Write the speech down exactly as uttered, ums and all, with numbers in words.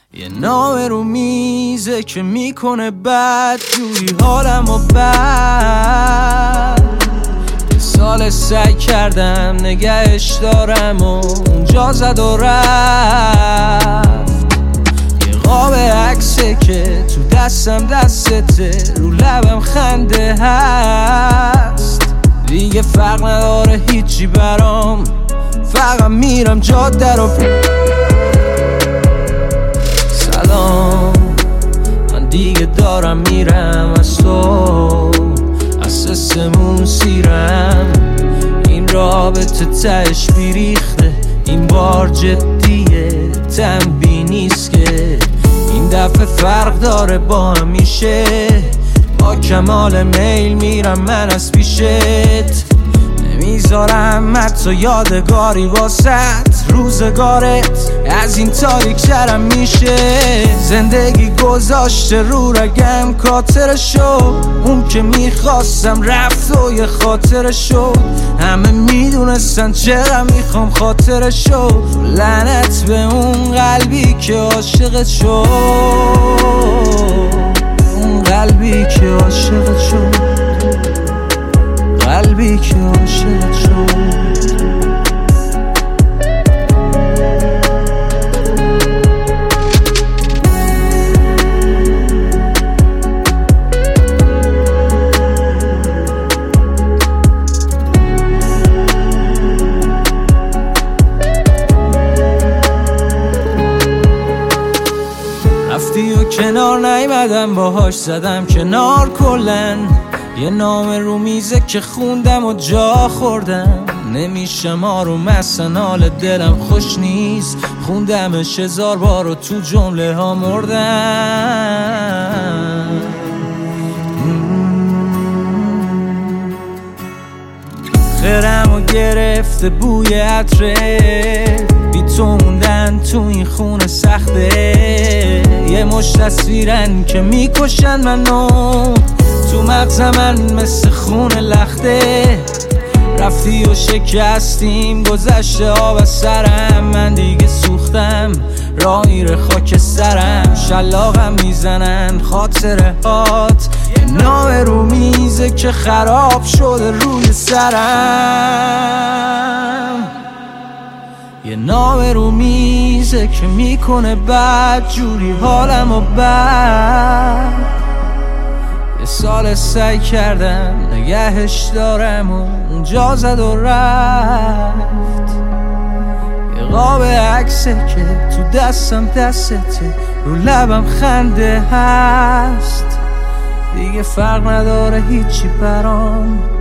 یه نامه رو میزه که میکنه بد جوری حالم و بد. یه سال سعی کردم نگهش دارم و اونجا زد و رفت. یه قاب عکسه که تو دستم دستته، رو لبم خنده هست. دیگه فرق نداره هیچی برام، فقط میرم جاده رو. سلام، من دیگه دارم میرم از تو، از سسمون سیرم. این رابطه تهش بیریخته، این بار جدیه، تنبیه نیست که این دفعه فرق داره با همیشه. با کمال میل میرم من از پیشت، نمیذارم حتی یادگاری واسط. روزگارت از این تاریک ترم میشه. زندگی گذاشته رو رگم کاتر شد، اون که میخواستم رفت و یه خاطر شد. همه میدونستن چرا میخوام خاطر شد. لعنت به اون قلبی که عاشقت شد، اون قلبی که عاشقت شد، قلبی که عاشقت شد. رفتی و کنار نیومدم، باهاش زدم کنار کلن. یه نامه رو میزه که خوندم و جا خوردم. نمیشه ما رو مثلا حال دلم خوش نیست. خوندمش هزار بار و تو جمله ها مردم. خیرم و گرفته بوی عطره، بی تو موندن تو این خونه سخته. یه مش تصویرن که میکشن منو، تو مغز من مثل خون لخته. رفتی و شکستیم، گذشته آب از سرم. من دیگه سوختم، راه میره خاک سرم. شلاقم میزنن خاطره هات، یه نامه رو میزه که خراب شده روی سرم. یه نامه رو میزه که میکنه بد جوری حالم و بد. یه سال سعی کردم نگهش دارم و اونجا زد و رفت. یه قاب عکسه که تو دستم دستته، رو لبم خنده هست. دیگه فرق نداره هیچی برام،